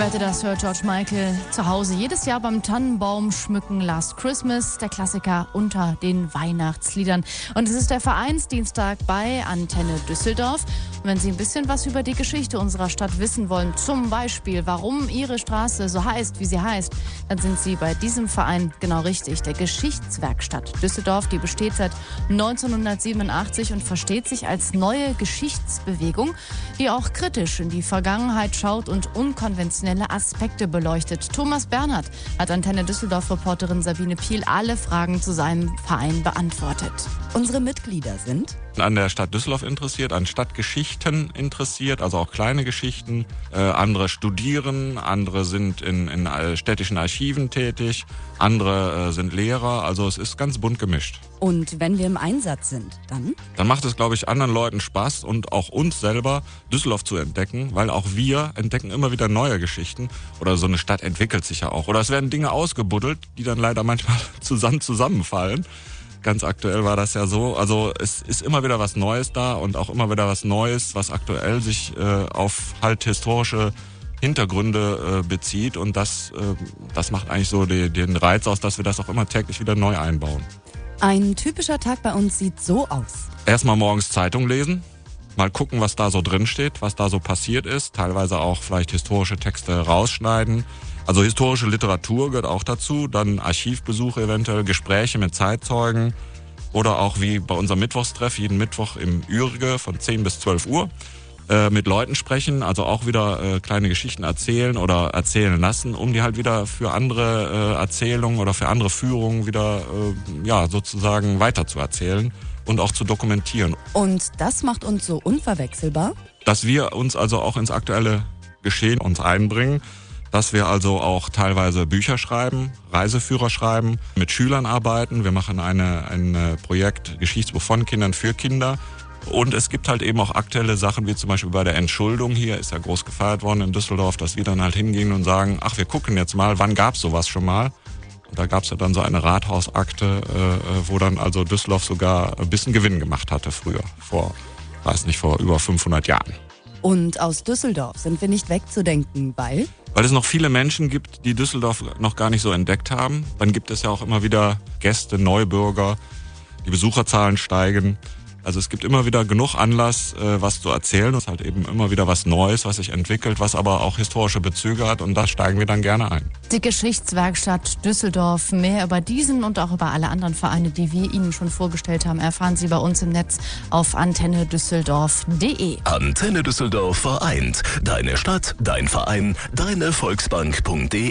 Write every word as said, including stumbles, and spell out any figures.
wette, das hört George Michael zu Hause jedes Jahr beim Tannenbaum schmücken. Last Christmas, der Klassiker unter den Weihnachtsliedern. Und es ist der Vereinsdienstag bei Antenne Düsseldorf. Und wenn Sie ein bisschen was über die Geschichte unserer Stadt wissen wollen, zum Beispiel, warum Ihre Straße so heißt, wie sie heißt, dann sind Sie bei diesem Verein genau richtig. Der Geschichtswerkstatt Düsseldorf, die besteht seit neunzehnhundertsiebenundachtzig und versteht sich als neue Geschichtsbewegung, die auch kritisch in die Vergangenheit schaut und unkonventionelle Aspekte beleuchtet. Thomas Bernhard hat Antenne Düsseldorf-Reporterin Sabine Piel alle Fragen zu seinem Verein beantwortet. Unsere Mitglieder sind an der Stadt Düsseldorf interessiert, an Stadtgeschichten interessiert, also auch kleine Geschichten. Äh, andere studieren, andere sind in, in städtischen Archiven tätig, andere äh, sind Lehrer, also es ist ganz bunt gemischt. Und wenn wir im Einsatz sind, dann? Dann macht es, glaube ich, anderen Leuten Spaß und auch uns selber, Düsseldorf zu entdecken, weil auch wir entdecken immer wieder neue Geschichten oder so eine Stadt entwickelt sich ja auch. Oder es werden Dinge ausgebuddelt, die dann leider manchmal zusammen zusammenfallen. Ganz aktuell war das ja so. Also es ist immer wieder was Neues da und auch immer wieder was Neues, was aktuell sich äh, auf halt historische Hintergründe äh, bezieht. Und das, äh, das macht eigentlich so die, den Reiz aus, dass wir das auch immer täglich wieder neu einbauen. Ein typischer Tag bei uns sieht so aus. Erstmal morgens Zeitung lesen, mal gucken, was da so drin steht, was da so passiert ist. Teilweise auch vielleicht historische Texte rausschneiden. Also historische Literatur gehört auch dazu, dann Archivbesuche eventuell, Gespräche mit Zeitzeugen oder auch wie bei unserem Mittwochstreff, jeden Mittwoch im Ürige von zehn bis zwölf Uhr, äh, mit Leuten sprechen, also auch wieder äh, kleine Geschichten erzählen oder erzählen lassen, um die halt wieder für andere äh, Erzählungen oder für andere Führungen wieder äh, ja sozusagen weiter zu erzählen und auch zu dokumentieren. Und das macht uns so unverwechselbar? Dass wir uns also auch ins aktuelle Geschehen uns einbringen, dass wir also auch teilweise Bücher schreiben, Reiseführer schreiben, mit Schülern arbeiten. Wir machen eine, ein Projekt Geschichtsbuch von Kindern für Kinder. Und es gibt halt eben auch aktuelle Sachen, wie zum Beispiel bei der Entschuldung hier, ist ja groß gefeiert worden in Düsseldorf, dass wir dann halt hingehen und sagen, ach, wir gucken jetzt mal, wann gab's sowas schon mal? Und da gab's ja dann so eine Rathausakte, äh, wo dann also Düsseldorf sogar ein bisschen Gewinn gemacht hatte früher, vor, weiß nicht, vor über fünfhundert Jahren. Und aus Düsseldorf sind wir nicht wegzudenken, weil? Weil es noch viele Menschen gibt, die Düsseldorf noch gar nicht so entdeckt haben. Dann gibt es ja auch immer wieder Gäste, Neubürger, die Besucherzahlen steigen. Also es gibt immer wieder genug Anlass, was zu erzählen. Es ist halt eben immer wieder was Neues, was sich entwickelt, was aber auch historische Bezüge hat und da steigen wir dann gerne ein. Die Geschichtswerkstatt Düsseldorf. Mehr über diesen und auch über alle anderen Vereine, die wir Ihnen schon vorgestellt haben, erfahren Sie bei uns im Netz auf antenne düsseldorf punkt de. Antenne Düsseldorf vereint. Deine Stadt, dein Verein, deine Volksbank punkt de.